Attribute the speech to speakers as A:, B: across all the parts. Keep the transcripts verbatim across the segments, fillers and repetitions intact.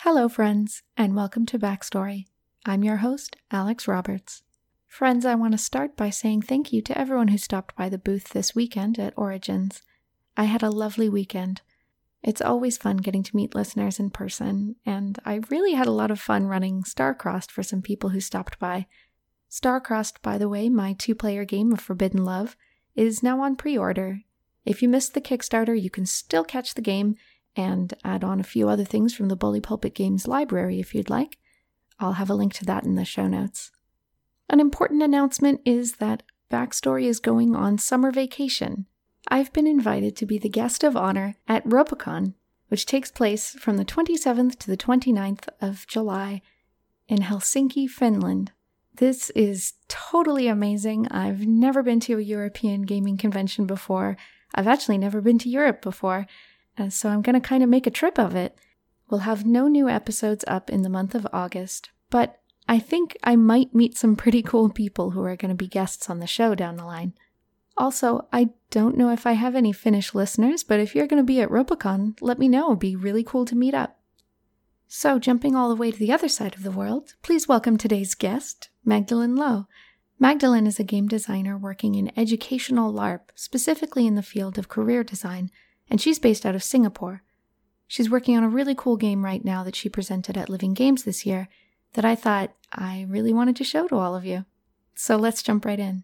A: Hello, friends, and welcome to Backstory. I'm your host, Alex Roberts. Friends, I want to start by saying thank you to everyone who stopped by the booth this weekend at Origins. I had a lovely weekend. It's always fun getting to meet listeners in person, and I really had a lot of fun running Starcrossed for some people who stopped by. Starcrossed, by the way, my two-player game of Forbidden Love, is now on pre-order. If you missed the Kickstarter, you can still catch the game and add on a few other things from the Bully Pulpit Games library if you'd like. I'll have a link to that in the show notes. An important announcement is that Backstory is going on summer vacation. I've been invited to be the guest of honor at Ropacon, which takes place from the twenty-seventh to the twenty-ninth of July in Helsinki, Finland. This is totally amazing. I've never been to a European gaming convention before. I've actually never been to Europe before, and so I'm going to kind of make a trip of it. We'll have no new episodes up in the month of August, but I think I might meet some pretty cool people who are going to be guests on the show down the line. Also, I don't know if I have any Finnish listeners, but if you're going to be at Ropacon, let me know. It'd be really cool to meet up. So, jumping all the way to the other side of the world, please welcome today's guest, Magdalene Lowe. Magdalene is a game designer working in educational LARP, specifically in the field of career design, and she's based out of Singapore. She's working on a really cool game right now that she presented at Living Games this year that I thought I really wanted to show to all of you. So let's jump right in.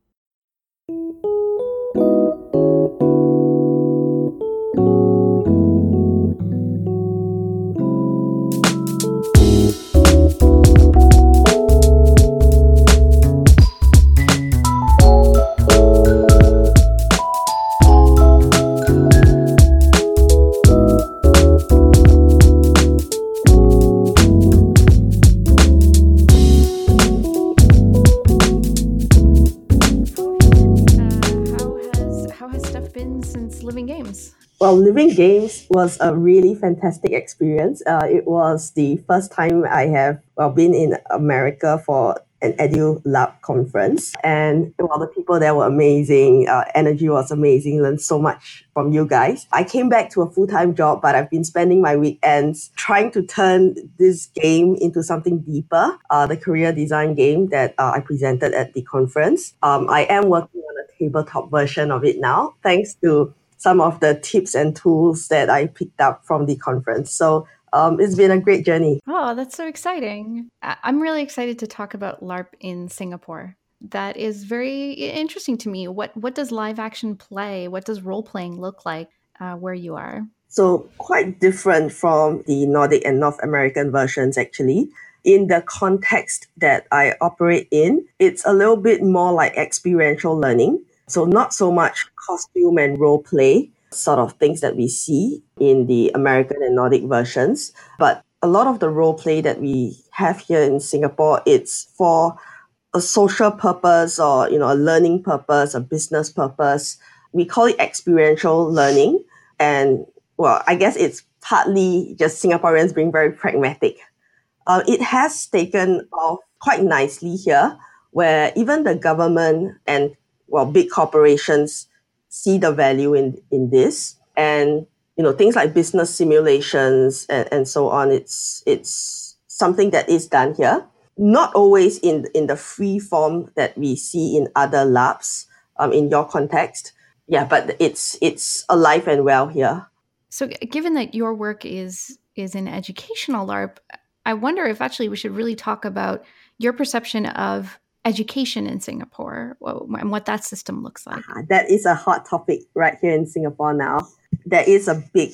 B: Well, Living Games was a really fantastic experience. Uh, it was the first time I have well, been in America for an EduLab conference. And well, the people there were amazing. Uh, energy was amazing. Learned so much from you guys. I came back to a full-time job, but I've been spending my weekends trying to turn this game into something deeper, uh, the career design game that uh, I presented at the conference. Um, I am working on a tabletop version of it now, thanks to some of the tips and tools that I picked up from the conference. So um, it's been a great journey.
A: Oh, that's so exciting. I'm really excited to talk about LARP in Singapore. That is very interesting to me. What what does live action play? What does role playing look like uh, where you are?
B: So quite different from the Nordic and North American versions, actually. In the context that I operate in, it's a little bit more like experiential learning. So not so much costume and role play, sort of things that we see in the American and Nordic versions. But a lot of the role play that we have here in Singapore, it's for a social purpose or, you know, a learning purpose, a business purpose. We call it experiential learning. And, well, I guess it's partly just Singaporeans being very pragmatic. Uh, it has taken off quite nicely here, where even the government and well, big corporations see the value in, in this. And, you know, things like business simulations and, and so on, it's it's something that is done here. Not always in, in the free form that we see in other labs, um, in your context. Yeah, but it's it's alive and well here.
A: So given that your work is is in educational LARP, I wonder if actually we should really talk about your perception of education in Singapore and what that system looks like.
B: Uh, that is a hot topic right here in Singapore now. There is a big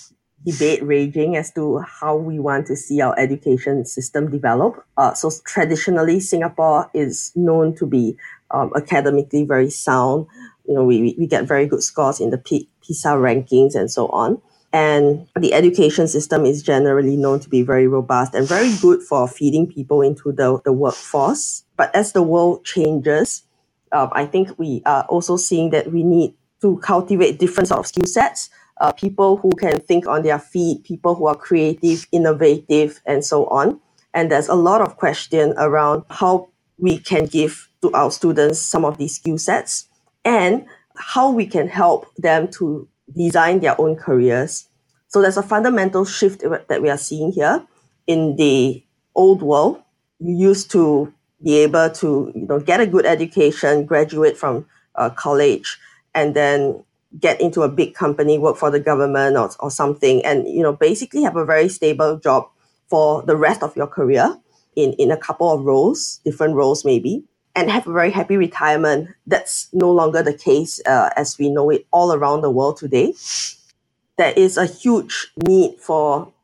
B: debate raging as to how we want to see our education system develop. Uh, so traditionally, Singapore is known to be um, academically very sound. You know, we, we get very good scores in the P- PISA rankings and so on. And the education system is generally known to be very robust and very good for feeding people into the, the workforce. But as the world changes, uh, I think we are also seeing that we need to cultivate different sort of skill sets, uh, people who can think on their feet, people who are creative, innovative, and so on. And there's a lot of question around how we can give to our students some of these skill sets and how we can help them to design their own careers. So there's a fundamental shift that we are seeing here. in the old world, you used to be able to, you know, get a good education, graduate from uh, college, and then get into a big company, work for the government or, or something, and, you know, basically have a very stable job for the rest of your career in, in a couple of roles, different roles maybe, and have a very happy retirement. That's no longer the case uh, as we know it all around the world today. There is a huge need for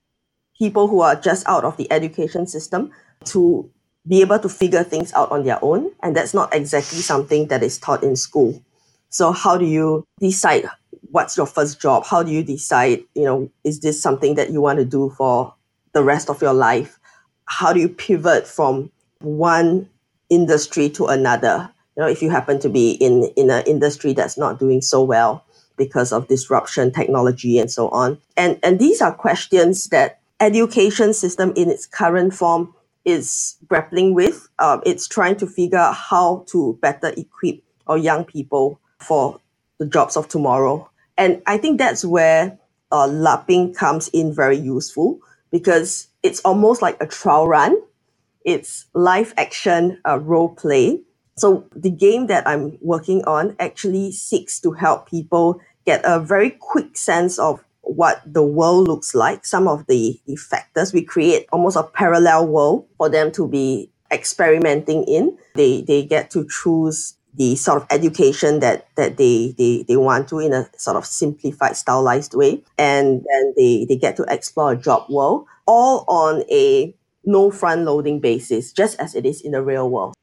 B: people who are just out of the education system to be able to figure things out on their own. And that's not exactly something that is taught in school. So how do you decide what's your first job? How do you decide, you know, is this something that you want to do for the rest of your life? How do you pivot from one industry to another? You know, if you happen to be in, in an industry that's not doing so well because of disruption, technology, and so on. And, and these are questions that education system in its current form is grappling with. Um, it's trying to figure out how to better equip our young people for the jobs of tomorrow. And I think that's where uh, LARPing comes in very useful, because it's almost like a trial run. It's live action uh, role play. So the game that I'm working on actually seeks to help people get a very quick sense of what the world looks like, some of the, the factors. We create almost a parallel world for them to be experimenting in. They they get to choose the sort of education that, that they, they, they want to in a sort of simplified, stylized way. And then they, they get to explore a job world, all on a no front-loading basis, just as it is in the real world.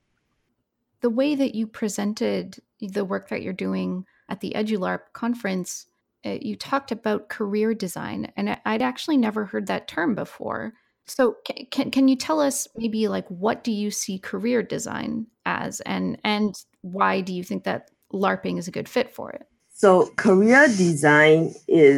A: The way that you presented the work that you're doing at the EduLARP conference, uh, you talked about career design, and I'd actually never heard that term before. So can, can can you tell us maybe like what do you see career design as, and and why do you think that LARPing is a good fit for it?
B: So career design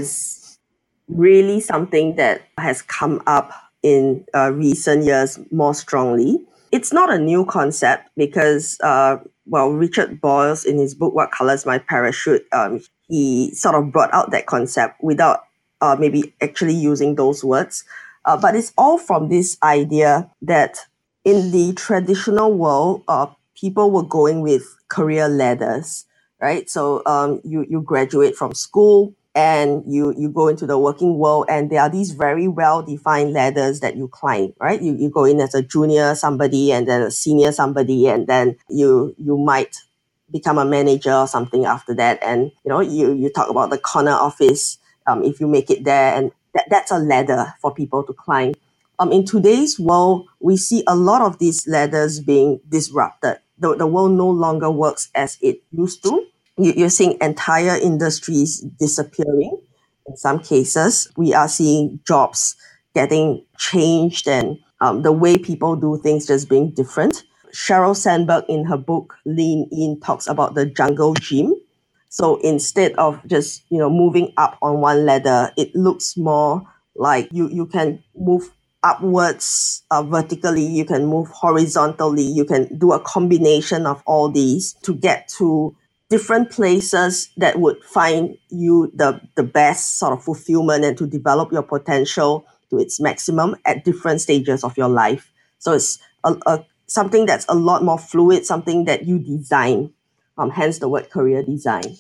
B: is really something that has come up in uh, recent years more strongly. It's not a new concept because, uh, well, Richard Boyles in his book, What Colors My Parachute, um, he sort of brought out that concept without uh, maybe actually using those words. Uh, but it's all from this idea that in the traditional world, uh, people were going with career ladders, right? So um, you, you graduate from school, and you, you go into the working world, and there are these very well-defined ladders that you climb, right? You, you go in as a junior somebody, and then a senior somebody, and then you you might become a manager or something after that. And, you know, you, you talk about the corner office, um, if you make it there, and that, that's a ladder for people to climb. Um, in today's world, we see a lot of these ladders being disrupted. The, the world no longer works as it used to. You're seeing entire industries disappearing. In some cases, we are seeing jobs getting changed, and um, the way people do things just being different. Sheryl Sandberg in her book Lean In talks about the jungle gym. So instead of just, you know, moving up on one ladder, it looks more like you, you can move upwards uh, vertically, you can move horizontally, you can do a combination of all these to get to different places that would find you the, the best sort of fulfillment and to develop your potential to its maximum at different stages of your life. So it's a, a, something that's a lot more fluid, something that you design, um, hence the word career design.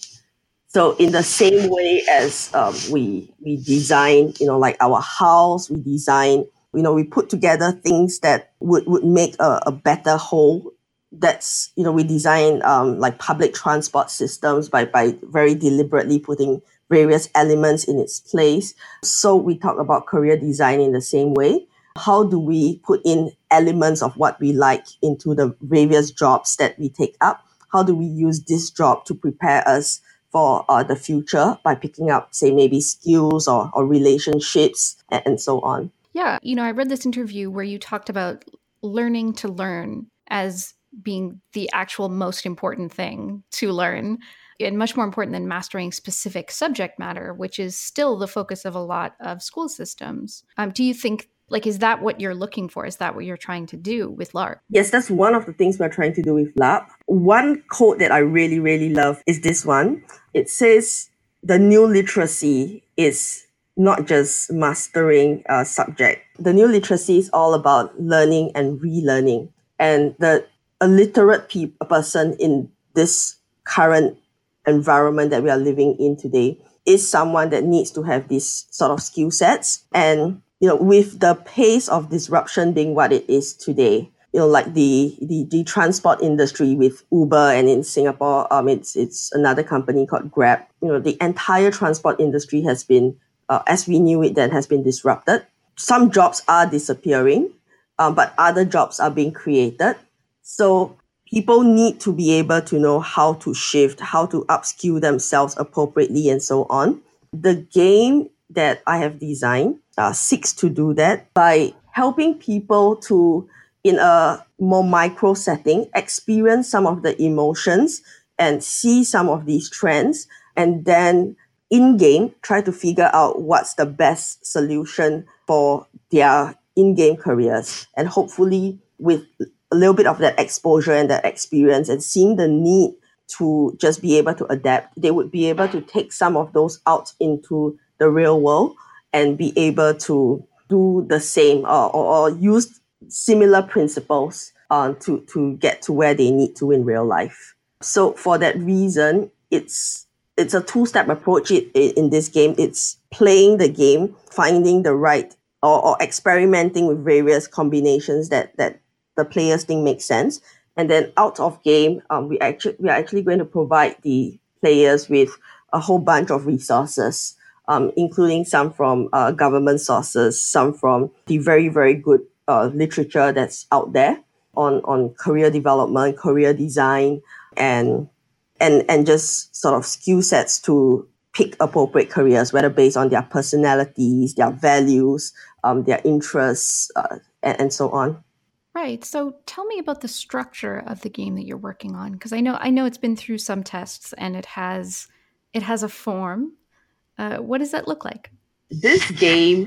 B: So in the same way as um, we we design, you know, like our house, we design, you know, we put together things that would, would make a, a better whole. That's, you know, we design um, like public transport systems by, by very deliberately putting various elements in its place. So we talk about career design in the same way. How do we put in elements of what we like into the various jobs that we take up? How do we use this job to prepare us for uh, the future by picking up, say, maybe skills or, or relationships and, and so on?
A: Yeah, you know, I read this interview where you talked about learning to learn as being the actual most important thing to learn, and much more important than mastering specific subject matter, which is still the focus of a lot of school systems. Um, do you think, like, is that what you're looking for? Is that what you're trying to do with LARP?
B: Yes, that's one of the things we're trying to do with LARP. One quote that I really, really love is this one. It says, the new literacy is not just mastering a subject. The new literacy is all about learning and relearning. And the a literate pe- a person in this current environment that we are living in today is someone that needs to have these sort of skill sets. And, you know, with the pace of disruption being what it is today, you know, like the, the, the transport industry with Uber, and in Singapore, um, it's, it's another company called Grab. You know, the entire transport industry has been, uh, as we knew it then, has been disrupted. Some jobs are disappearing, um, but other jobs are being created. So people need to be able to know how to shift, how to upskill themselves appropriately, and so on. The game that I have designed uh, seeks to do that by helping people to, in a more micro setting, experience some of the emotions and see some of these trends, and then in-game try to figure out what's the best solution for their in-game careers. And hopefully with a little bit of that exposure and that experience and seeing the need to just be able to adapt, they would be able to take some of those out into the real world and be able to do the same, or, or, or use similar principles uh, to, to get to where they need to in real life. So for that reason, it's it's a two-step approach it, in this game. It's playing the game, finding the right, or, or experimenting with various combinations that, that the players think make sense. And then out of game, um, we actually we are actually going to provide the players with a whole bunch of resources, um, including some from uh, government sources, some from the very, very good uh, literature that's out there on, on career development, career design, and and and just sort of skill sets to pick appropriate careers, whether based on their personalities, their values, um, their interests, uh, and, and so on.
A: Right. So tell me about the structure of the game that you're working on, because I know I know it's been through some tests and it has it has a form. Uh, what does that look like?
B: This game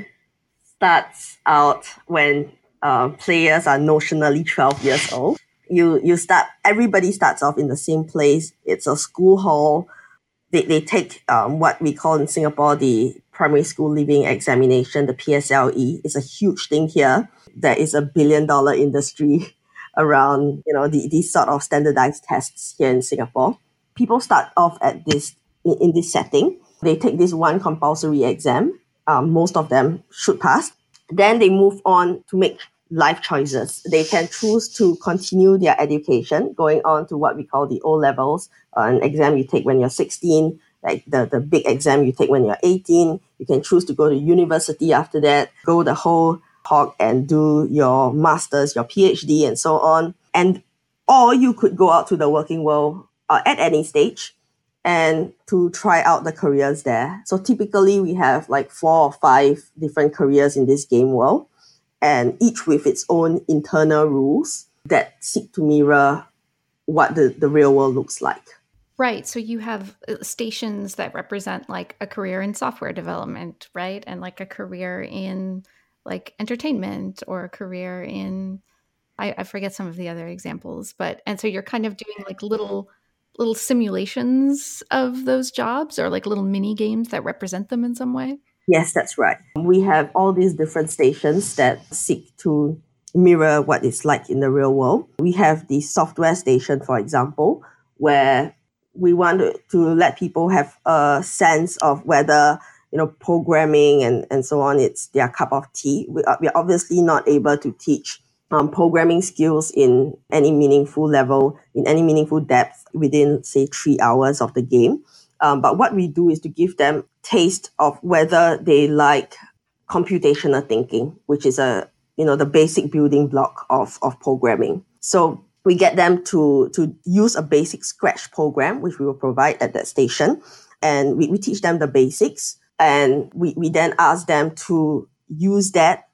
B: starts out when uh, players are notionally twelve years old. You you start. Everybody starts off in the same place. It's a school hall. They they take um, what we call in Singapore the primary school leaving examination, the P S L E. It's a huge thing here. There is a billion dollar industry around, you know, the, these sort of standardized tests here in Singapore. People start off at this in, in this setting. They take this one compulsory exam. Um, most of them should pass. Then they move on to make life choices. They can choose to continue their education, going on to what we call the O levels, uh, an exam you take when you're sixteen, like the, the big exam you take when you're eighteen. You can choose to go to university after that, go the whole hog and do your master's, your PhD, and so on. And or you could go out to the working world uh, at any stage and to try out the careers there. So typically we have like four or five different careers in this game world, and each with its own internal rules that seek to mirror what the, the real world looks like.
A: Right. So you have stations that represent like a career in software development, right? And like a career in like entertainment, or a career in, I, I forget some of the other examples, but, and so you're kind of doing like little, little simulations of those jobs, or like little mini games that represent them in some way.
B: Yes, that's right. We have all these different stations that seek to mirror what it's like in the real world. We have the software station, for example, where we want to, to let people have a sense of whether, you know, programming and, and so on, it's their cup of tea. We are, we are obviously not able to teach um, programming skills in any meaningful level, in any meaningful depth within, say, three hours of the game. Um, but what we do is to give them taste of whether they like computational thinking, which is a, you know, the basic building block of, of programming. So we get them to, to use a basic Scratch program, which we will provide at that station. And we, we teach them the basics. And we, we then ask them to use that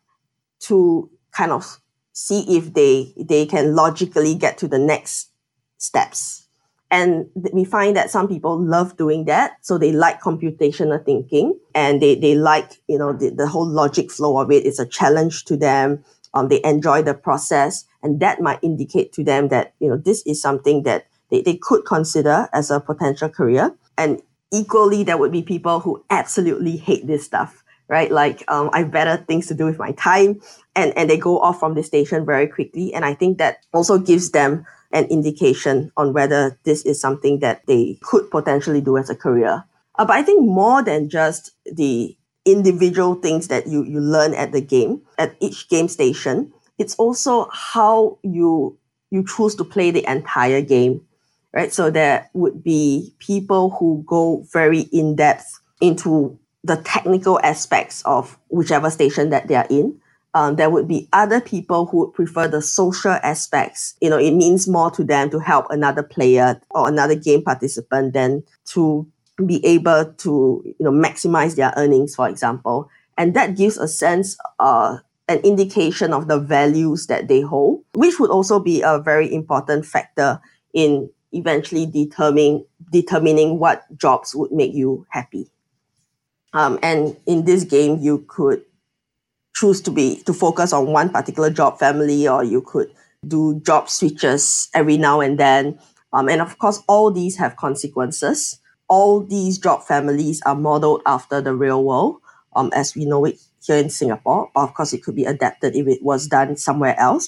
B: to kind of see if they, they can logically get to the next steps. And we find that some people love doing that. So they like computational thinking, and they, they like, you know, the, the whole logic flow of it. It's a challenge to them. Um, they enjoy the process, and that might indicate to them that, you know, this is something that they, they could consider as a potential career. And equally, there would be people who absolutely hate this stuff. right? Like, um, I've better things to do with my time, and, and they go off from the station very quickly. And I think that also gives them an indication on whether this is something that they could potentially do as a career. Uh, but I think more than just the individual things that you, you learn at the game, at each game station, it's also how you you choose to play the entire game, right? So there would be people who go very in-depth into the technical aspects of whichever station that they are in. Um, there would be other people who would prefer the social aspects. You know, it means more to them to help another player or another game participant than to be able to, you know, maximize their earnings, for example. And that gives a sense, uh, an indication of the values that they hold, which would also be a very important factor in eventually determining determining what jobs would make you happy. Um, and in this game, you could choose to be to focus on one particular job family, or you could do job switches every now and then. Um, and of course, all these have consequences. All these job families are modeled after the real world, um, as we know it here in Singapore. Of course, it could be adapted if it was done somewhere else.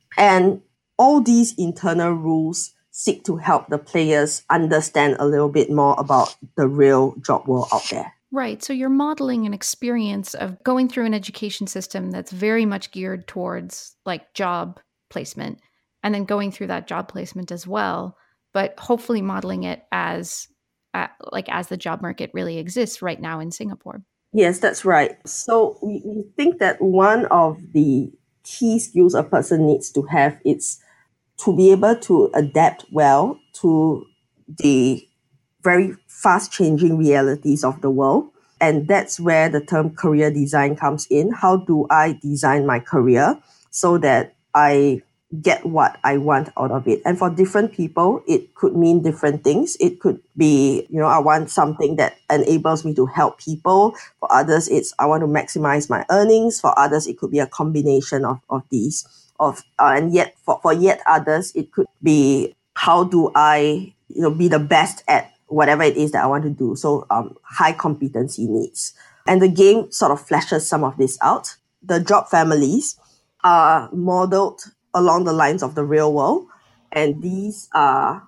B: And all these internal rules seek to help the players understand a little bit more about the real job world out there.
A: Right. So you're modeling an experience of going through an education system that's very much geared towards like job placement, and then going through that job placement as well, but hopefully modeling it as uh, like as the job market really exists right now in Singapore.
B: Yes, that's right. So we, we think that one of the key skills a person needs to have is to be able to adapt well to the very fast changing realities of the world. And that's where the term career design comes in. How do I design my career so that I get what I want out of it? And for different people, it could mean different things. It could be, you know, I want something that enables me to help people. For others, it's I want to maximize my earnings. For others, it could be a combination of, of these. Of uh, and yet for, for yet others, it could be how do I, you know, be the best at whatever it is that I want to do. So um, high competency needs. And the game sort of fleshes some of this out. The job families are modeled along the lines of the real world, and these are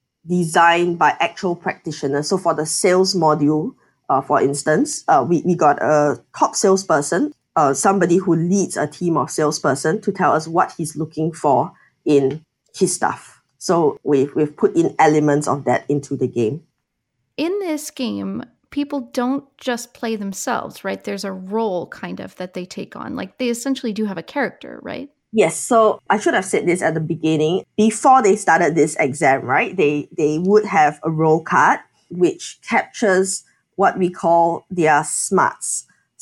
B: designed by actual practitioners. So for the sales module, uh, for instance, uh, we, we got a top salesperson, uh, somebody who leads a team of salesperson to tell us what he's looking for in his stuff. So we've, we've put in elements of that into the game.
A: In this game, people don't just play themselves, right? There's a role kind of that they take on. Like they essentially do have a character, right?
B: Yes. So I should have said this at the beginning. Before they started this exam, right, they, they would have a role card which captures what we call their smarts.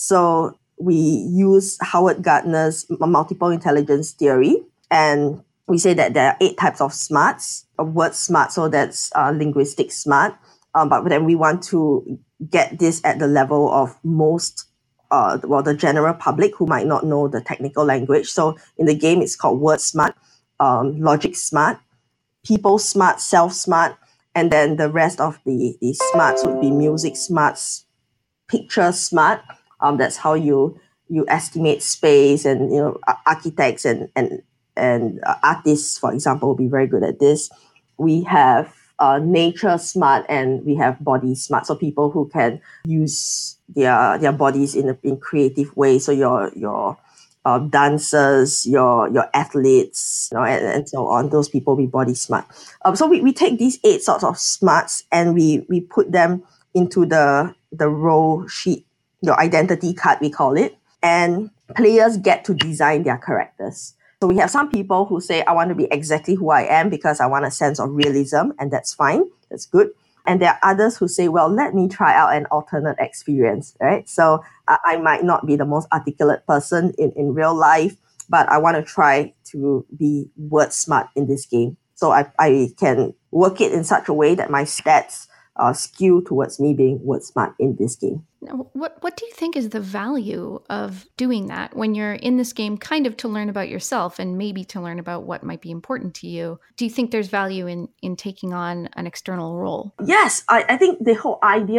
B: So we use Howard Gardner's multiple intelligence theory, and we say that there are eight types of smarts, a word smart, so that's uh, linguistic smart. Um, but then we want to get this at the level of most, uh, well, the general public who might not know the technical language. So in the game, it's called word smart, um, logic smart, people smart, self smart, and then the rest of the, the smarts would be music smarts, picture smart. Um, that's how you you estimate space, and you know architects and and and uh, artists, for example, will be very good at this. We have uh, nature smart, and we have body smart. So people who can use their their bodies in a in creative ways. So your your uh, dancers, your your athletes, you know, and, and so on. Those people will be body smart. Um, so we, we take these eight sorts of smarts and we we put them into the the role sheet, your identity card, we call it, and players get to design their characters. So we have some people who say, I want to be exactly who I am because I want a sense of realism, and that's fine, that's good. And there are others who say, well, let me try out an alternate experience, right? So uh, I might not be the most articulate person in, in real life, but I want to try to be word smart in this game. So I, I can work it in such a way that my stats uh, skew towards me being word smart in this game.
A: Now, what what do you think is the value of doing that when you're in this game, kind of to learn about yourself and maybe to learn about what might be important to you? Do you think there's value in, in taking on an external role?
B: Yes, I, I think the whole idea of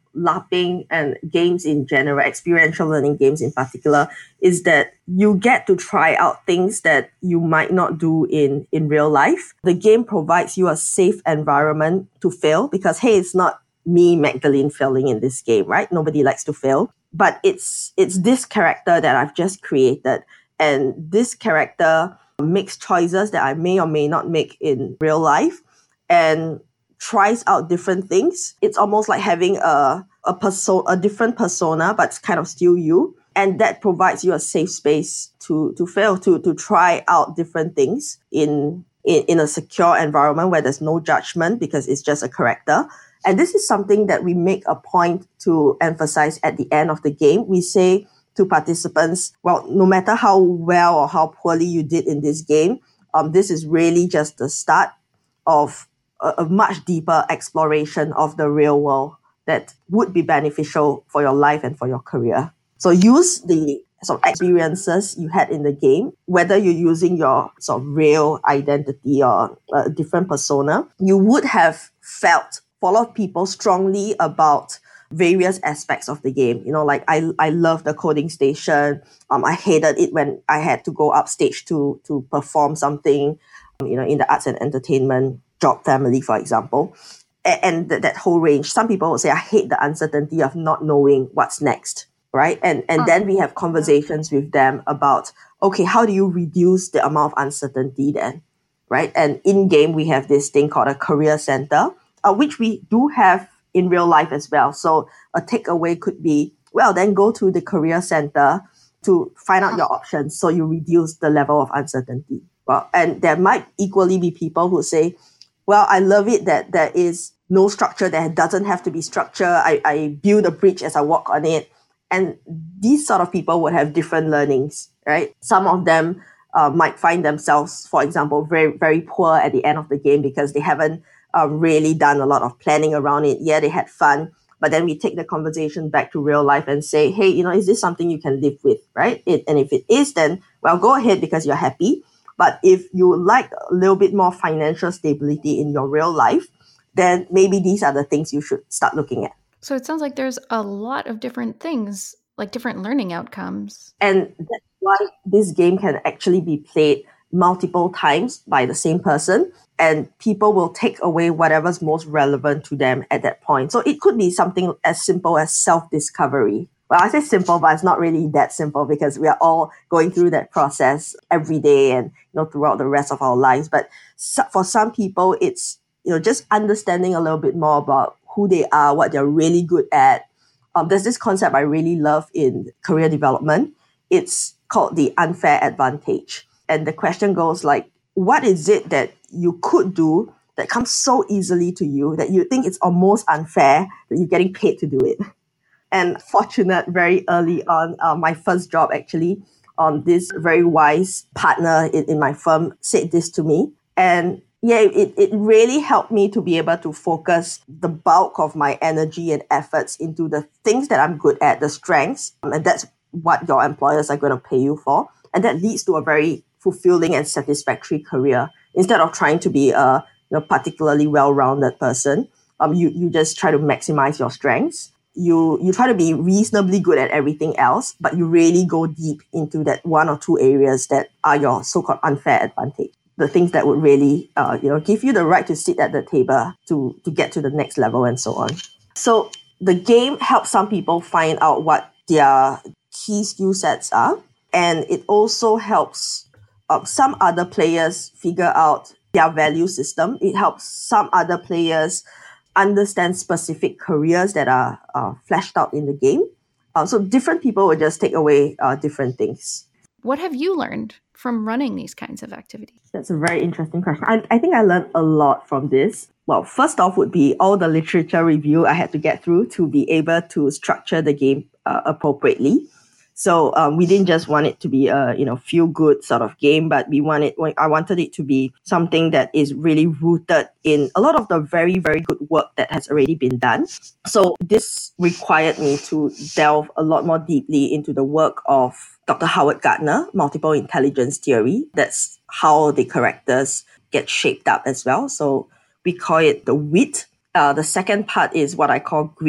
B: LARPing and games in general, experiential learning games in particular, is that you get to try out things that you might not do in, in real life. The game provides you a safe environment to fail because, hey, it's not me, Magdalene, failing in this game, right? Nobody likes to fail. But it's it's this character that I've just created. And this character makes choices that I may or may not make in real life and tries out different things. It's almost like having a a perso- a different persona, but it's kind of still you. And that provides you a safe space to to fail, to to try out different things in, in, in a secure environment where there's no judgment because it's just a character. And this is something that we make a point to emphasize at the end of the game. We say to participants, well, no matter how well or how poorly you did in this game, um, this is really just the start of a, a much deeper exploration of the real world that would be beneficial for your life and for your career. So use the sort of experiences you had in the game, whether you're using your sort of real identity or a different persona, you would have felt for a lot of people strongly about various aspects of the game. You know, like I I love the coding station. Um, I hated it when I had to go upstage to to perform something, um, you know, in the arts and entertainment job family, for example. A- and th- that whole range. Some people would say, I hate the uncertainty of not knowing what's next, right? And and then we have conversations with them about, okay, how do you reduce the amount of uncertainty then, right? And in-game, we have this thing called a career center, uh, which we do have in real life as well. So a takeaway could be, well, then go to the career center to find out your options so you reduce the level of uncertainty. Well, and there might equally be people who say, well, I love it that there is no structure, that doesn't have to be structure. I, I build a bridge as I walk on it. And these sort of people would have different learnings, right? Some of them uh, might find themselves, for example, very, very poor at the end of the game because they haven't um, really done a lot of planning around it. Yeah, they had fun, but then we take the conversation back to real life and say, hey, you know, is this something you can live with, right? It, and if it is, then, well, go ahead because you're happy. But if you like a little bit more financial stability in your real life, then maybe these are the things you should start looking at.
A: So it sounds like there's a lot of different things, like different learning outcomes.
B: And that's why this game can actually be played multiple times by the same person, and people will take away whatever's most relevant to them at that point. So it could be something as simple as self-discovery. Well, I say simple, but it's not really that simple because we are all going through that process every day and, you know, throughout the rest of our lives. But so, for some people, it's, you know, just understanding a little bit more about who they are, what they're really good at. Um, there's this concept I really love in career development. It's called the unfair advantage. And the question goes like, what is it that you could do that comes so easily to you that you think it's almost unfair that you're getting paid to do it? And fortunate, very early on, uh, my first job actually, um, this very wise partner in, in my firm said this to me. And yeah, it, it really helped me to be able to focus the bulk of my energy and efforts into the things that I'm good at, the strengths. Um, and that's what your employers are going to pay you for. And that leads to a very fulfilling and satisfactory career. Instead of trying to be a you know, particularly well-rounded person, um, you, you just try to maximize your strengths. You you try to be reasonably good at everything else, but you really go deep into that one or two areas that are your so-called unfair advantage. The things that would really uh, you know, give you the right to sit at the table to, to get to the next level and so on. So the game helps some people find out what their key skill sets are. And it also helps uh, some other players figure out their value system. It helps some other players understand specific careers that are uh, fleshed out in the game. Uh, so different people will just take away uh, different things.
A: What have you learned from running these kinds of activities?
B: That's a very interesting question. I, I think I learned a lot from this. Well, first off would be all the literature review I had to get through to be able to structure the game uh, appropriately. So um, we didn't just want it to be a you know feel good sort of game, but we wanted I wanted it to be something that is really rooted in a lot of the very very good work that has already been done. So this required me to delve a lot more deeply into the work of Doctor Howard Gardner, multiple intelligence theory. That's how the characters get shaped up as well. So we call it the wit. Uh, the second part is what I call grit.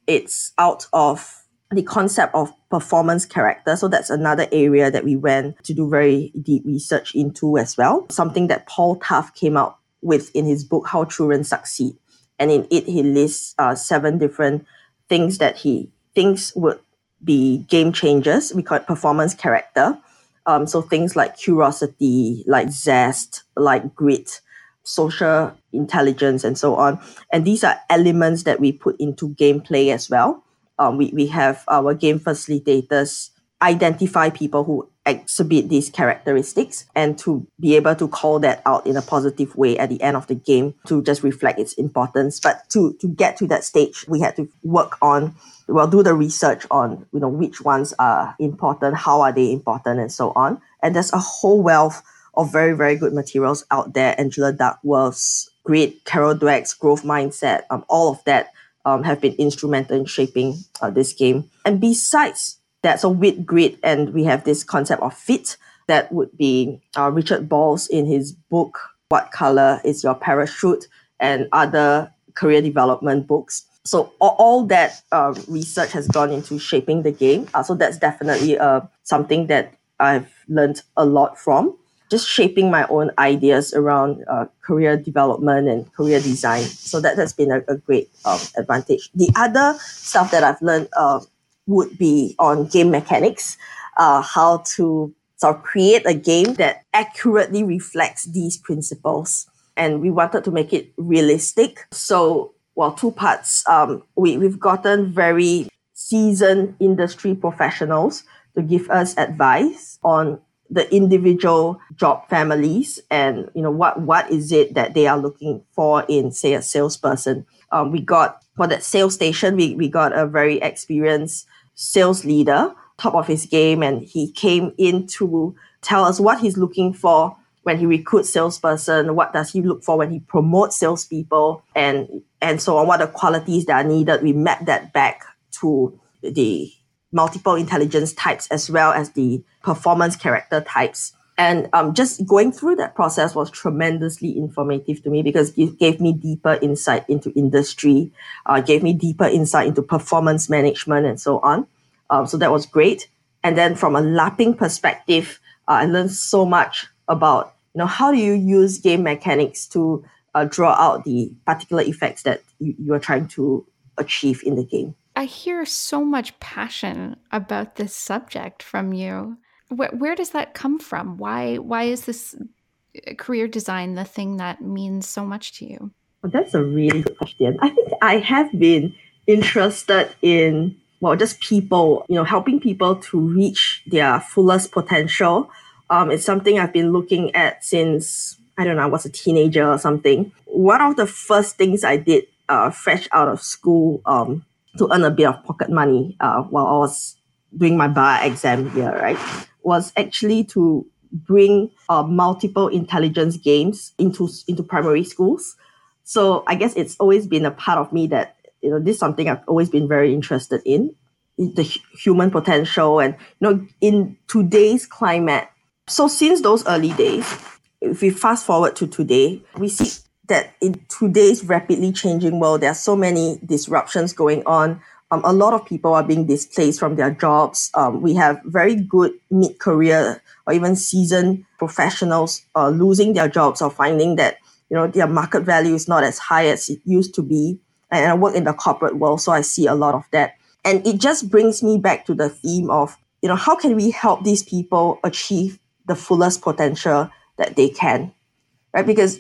B: it's out of the concept of performance character. So that's another area that we went to do very deep research into as well. Something that Paul Tough came out with in his book, How Children Succeed. And in it, he lists uh, seven different things that he thinks would be game changers. We call it performance character. Um, so things like curiosity, like zest, like grit, social intelligence, and so on. And these are elements that we put into gameplay as well. Um, we, we have our game facilitators identify people who exhibit these characteristics and to be able to call that out in a positive way at the end of the game to just reflect its importance. But to, to get to that stage, we had to work on, well, do the research on, you know, which ones are important, how are they important, and so on. And there's a whole wealth of very, very good materials out there. Angela Duckworth's Grit, Carol Dweck's Growth Mindset, um, all of that um, have been instrumental in shaping uh, this game. And besides that, so with grit, and we have this concept of fit, that would be uh, Richard Balls in his book, What Color is Your Parachute, and other career development books. So all, all that uh, research has gone into shaping the game. Uh, so that's definitely uh, something that I've learned a lot from. Just shaping my own ideas around uh, career development and career design. So that has been a, a great um, advantage. The other stuff that I've learned uh, would be on game mechanics, uh, how to sort of create a game that accurately reflects these principles. And we wanted to make it realistic. So, well, two parts. Um, we, we've gotten very seasoned industry professionals to give us advice on the individual job families and, you know, what, what is it that they are looking for in, say, a salesperson. Um, we got, for that sales station, we, we got a very experienced sales leader, top of his game, and he came in to tell us what he's looking for when he recruits salesperson, what does he look for when he promotes salespeople, and, and so on, what are the qualities that are needed. We map that back to the multiple intelligence types as well as the performance character types. And um, just going through that process was tremendously informative to me because it gave me deeper insight into industry, uh, gave me deeper insight into performance management and so on. Um, so that was great. And then from a lapping perspective, uh, I learned so much about, you know, how do you use game mechanics to uh, draw out the particular effects that you, you are trying to achieve in the game.
A: I hear so much passion about this subject from you. Where, where does that come from? Why why is this career design the thing that means so much to you?
B: Well, that's a really good question. I think I have been interested in, well, just people, you know, helping people to reach their fullest potential. Um, it's something I've been looking at since, I don't know, I was a teenager or something. One of the first things I did uh, fresh out of school, um, to earn a bit of pocket money uh, while I was doing my bar exam here, right, was actually to bring uh, multiple intelligence games into into primary schools. So I guess it's always been a part of me that, you know, this is something I've always been very interested in, the h- human potential. And, you know, in today's climate, so since those early days, if we fast forward to today, we see that in today's rapidly changing world, there are so many disruptions going on. Um, a lot of people are being displaced from their jobs. Um, we have very good mid-career or even seasoned professionals uh, losing their jobs or finding that, you know, their market value is not as high as it used to be. And I work in the corporate world, so I see a lot of that. And it just brings me back to the theme of, you know, how can we help these people achieve the fullest potential that they can, right? Because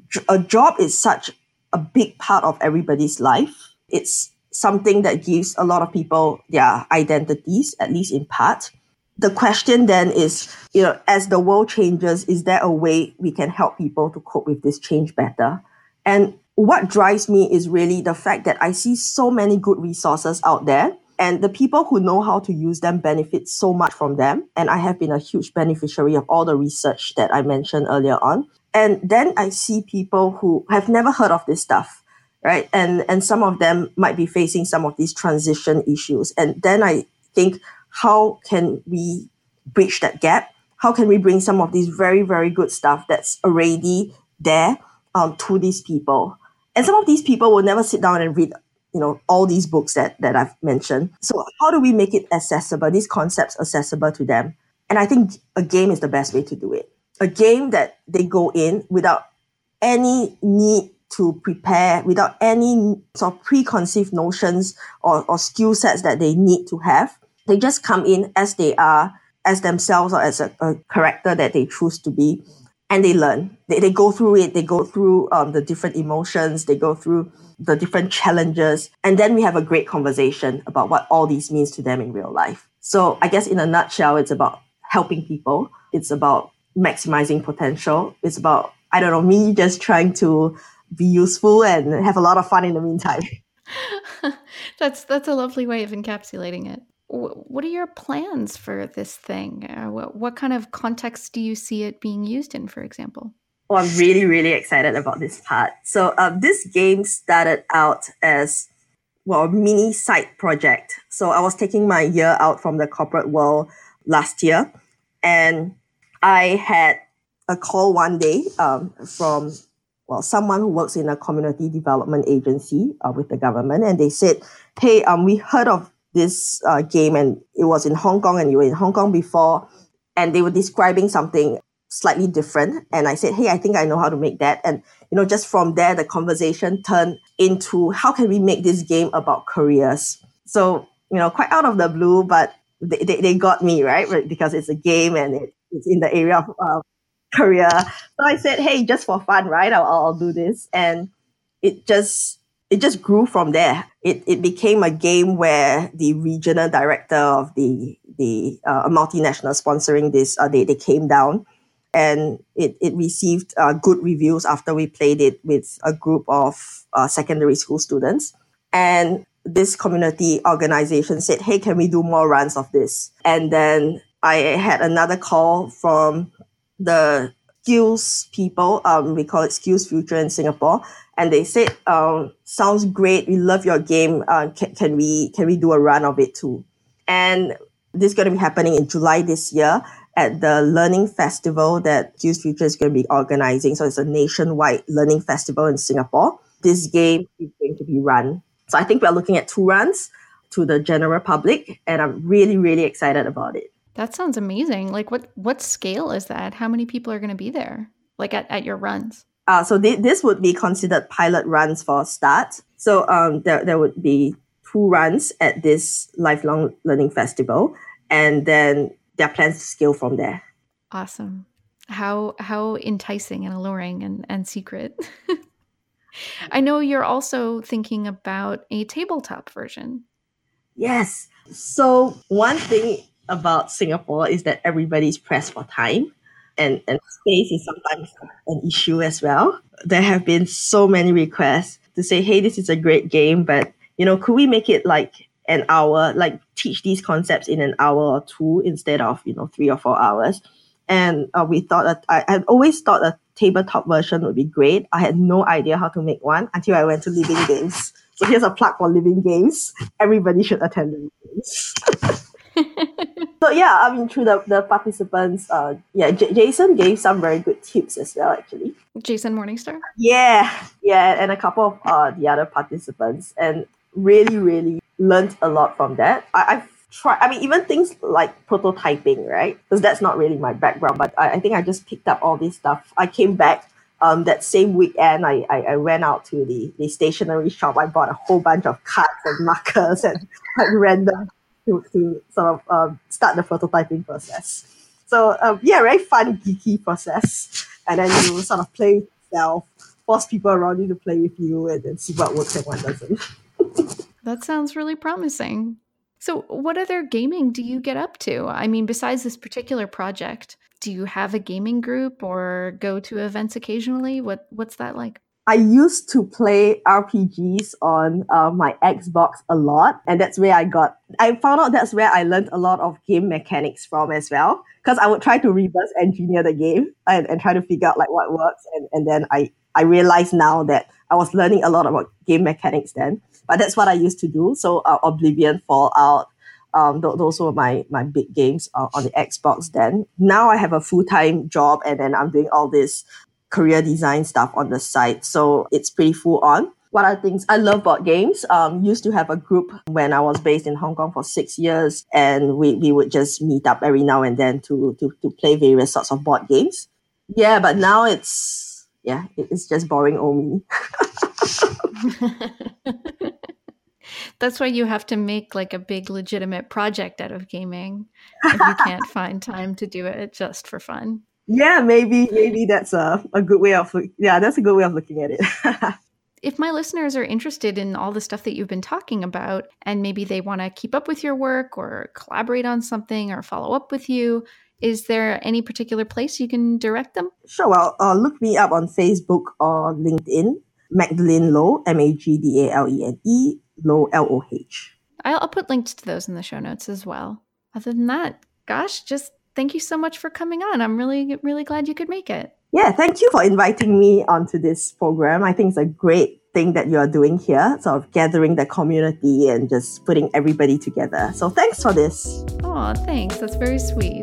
B: a job is such a big part of everybody's life. It's something that gives a lot of people their identities, at least in part. The question then is, you know, as the world changes, is there a way we can help people to cope with this change better? And what drives me is really the fact that I see so many good resources out there, and the people who know how to use them benefit so much from them. And I have been a huge beneficiary of all the research that I mentioned earlier on. And then I see people who have never heard of this stuff, right? And and some of them might be facing some of these transition issues. And then I think, how can we bridge that gap? How can we bring some of these very, very good stuff that's already there um, to these people? And some of these people will never sit down and read you know, all these books that, that I've mentioned. So how do we make it accessible, these concepts accessible to them? And I think a game is the best way to do it. A game that they go in without any need to prepare, without any sort of preconceived notions or, or skill sets that they need to have. They just come in as they are, as themselves or as a, a character that they choose to be, and they learn. They, they go through it, they go through um, the different emotions, they go through the different challenges, and then we have a great conversation about what all these means to them in real life. So I guess in a nutshell, it's about helping people. It's about maximizing potential. It's about, I don't know, me just trying to be useful and have a lot of fun in the meantime.
A: that's that's a lovely way of encapsulating it. What are your plans for this thing? Uh, what, what kind of context do you see it being used in, for example?
B: Oh, I'm really, really excited about this part. So um, this game started out as, well, a mini side project. So I was taking my year out from the corporate world last year, and I had a call one day um, from, well, someone who works in a community development agency uh, with the government, and they said, hey, um, we heard of this uh, game, and it was in Hong Kong, and you were in Hong Kong before, and they were describing something slightly different. And I said, hey, I think I know how to make that. And, you know, just from there, the conversation turned into how can we make this game about careers? So, you know, quite out of the blue, but they, they, they got me, right? Because it's a game and it, it's in the area of uh, career. So I said, hey, just for fun, right? I'll, I'll do this. And it just, it just grew from there. It it became a game where the regional director of the the uh, multinational sponsoring this, uh, they, they came down, and it, it received uh, good reviews after we played it with a group of uh, secondary school students. And this community organization said, hey, can we do more runs of this? And then I had another call from the skills people, um, we call it Skills Future in Singapore, and they said, um, sounds great, we love your game, uh, can, can we can we do a run of it too? And this is going to be happening in July this year at the Learning Festival that Skills Future is going to be organizing. So it's a nationwide learning festival in Singapore. This game is going to be run. So I think we're looking at two runs to the general public, and I'm really, really excited about it.
A: That sounds amazing. Like what, what scale is that? How many people are going to be there? Like at, at your runs?
B: Uh, so th- this would be considered pilot runs for a start. So um, there, there would be two runs at this lifelong learning festival, and then there are plans to scale from there.
A: Awesome. How how enticing and alluring and, and secret. I know you're also thinking about a tabletop version.
B: Yes. So one thing about Singapore is that everybody's pressed for time, and, and space is sometimes an issue as well. There have been so many requests to say, hey, this is a great game, but, you know, could we make it like an hour, like teach these concepts in an hour or two instead of, you know, three or four hours? And uh, we thought that, I had always thought a tabletop version would be great. I had no idea how to make one until I went to Living Games. So here's a plug for Living Games. Everybody should attend Living Games. So yeah, I mean, through the, the participants, uh, yeah, J- Jason gave some very good tips as well, actually.
A: Jason Morningstar?
B: Yeah, yeah, and a couple of uh, the other participants, and really, really learned a lot from that. I, I've tried, I mean, even things like prototyping, right? Because that's not really my background, but I, I think I just picked up all this stuff. I came back um, that same weekend, I, I, I went out to the, the stationery shop. I bought a whole bunch of cards and markers and like random to, to sort of um, start the prototyping process. So um, yeah, very fun, geeky process. And then you sort of play with yourself, force people around you to play with you, and then see what works and what doesn't.
A: That sounds really promising. So what other gaming do you get up to? I mean, besides this particular project, do you have a gaming group or go to events occasionally? What What's that like?
B: I used to play R P Gs on uh, my Xbox a lot, and that's where I got, I found out that's where I learned a lot of game mechanics from as well, because I would try to reverse engineer the game and, and try to figure out like what works, and, and then I, I realized now that I was learning a lot about game mechanics then, but that's what I used to do. So uh, Oblivion, Fallout, um, th- those were my, my big games uh, on the Xbox then. Now I have a full-time job, and then I'm doing all this career design stuff on the side. So it's pretty full on. What are things? I love board games. Um, used to have a group when I was based in Hong Kong for six years, and we, we would just meet up every now and then to, to, to play various sorts of board games. Yeah, but now it's, yeah, it's just boring old me.
A: That's why you have to make like a big legitimate project out of gaming if you can't find time to do it just for fun.
B: Yeah, maybe maybe that's a, a good way of yeah, that's a good way of looking at it.
A: If my listeners are interested in all the stuff that you've been talking about, and maybe they want to keep up with your work or collaborate on something or follow up with you, is there any particular place you can direct them?
B: Sure. Well, uh, look me up on Facebook or LinkedIn. Magdalene Loh, M A G D A L E N E, Loh, L O H.
A: I'll, I'll put links to those in the show notes as well. Other than that, gosh, just thank you so much for coming on. I'm really, really glad you could make it.
B: Yeah, thank you for inviting me onto this program. I think it's a great thing that you are doing here, sort of gathering the community and just putting everybody together. So thanks for this.
A: Oh, thanks. That's very sweet.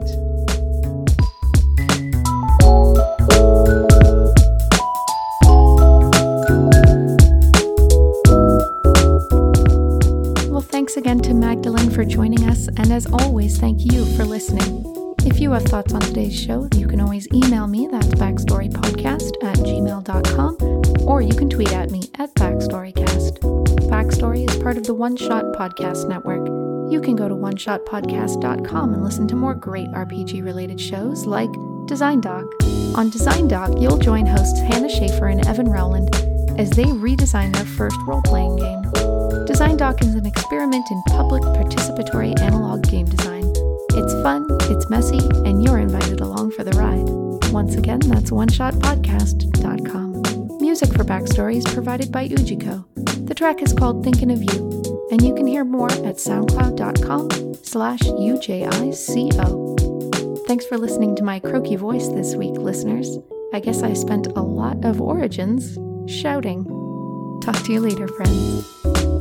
A: Thanks again to Magdalene for joining us, and as always, thank you for listening. If you have thoughts on today's show, you can always email me, that's backstorypodcast at gmail dot com, or you can tweet at me at backstorycast. Backstory is part of the One Shot Podcast Network. You can go to one shot podcast dot com and listen to more great R P G-related shows like Design Doc. On Design Doc, you'll join hosts Hannah Schaefer and Evan Rowland as they redesign their first role-playing game. Design Doc is an experiment in public participatory analog game design. It's fun, it's messy, and you're invited along for the ride. Once again, that's one shot podcast dot com. Music for Backstory is provided by Ujiko. The track is called Thinkin' of You, and you can hear more at soundcloud dot com slash U J I C O. Thanks for listening to my croaky voice this week, listeners. I guess I spent a lot of Origins shouting. Talk to you later, friends.